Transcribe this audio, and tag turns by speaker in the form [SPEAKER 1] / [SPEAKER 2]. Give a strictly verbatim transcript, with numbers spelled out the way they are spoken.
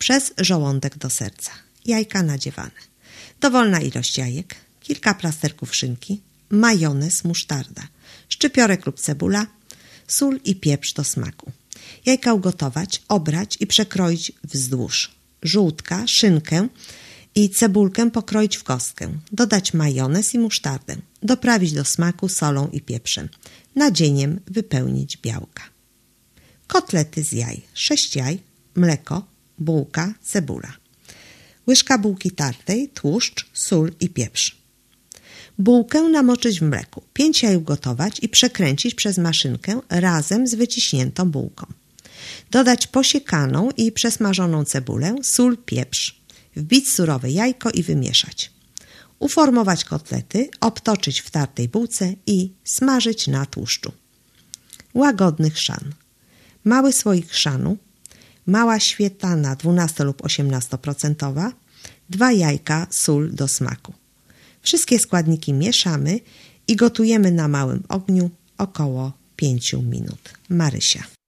[SPEAKER 1] przez żołądek do serca. Jajka nadziewane. Dowolna ilość jajek, kilka plasterków szynki, majonez, musztarda, szczypiorek lub cebula, sól i pieprz do smaku. Jajka ugotować, obrać i przekroić wzdłuż. Żółtka, szynkę i cebulkę pokroić w kostkę. Dodać majonez i musztardę. Doprawić do smaku solą i pieprzem. Nadzieniem wypełnić białka. Kotlety z jaj. sześć jaj, mleko, bułka, cebula. Łyżka bułki tartej, tłuszcz, sól i pieprz. Bułkę namoczyć w mleku. pięć jaj ugotować i przekręcić przez maszynkę razem z wyciśniętą bułką. Dodać posiekaną i przesmażoną cebulę, sól, pieprz. Wbić surowe jajko i wymieszać. Uformować kotlety, obtoczyć w tartej bułce i smażyć na tłuszczu. Łagodny chrzan. Mały słoik chrzanu, mała śmietana dwunasto lub osiemnaście procent, dwa jajka, sól do smaku. Wszystkie składniki mieszamy i gotujemy na małym ogniu około pięć minut. Marysia.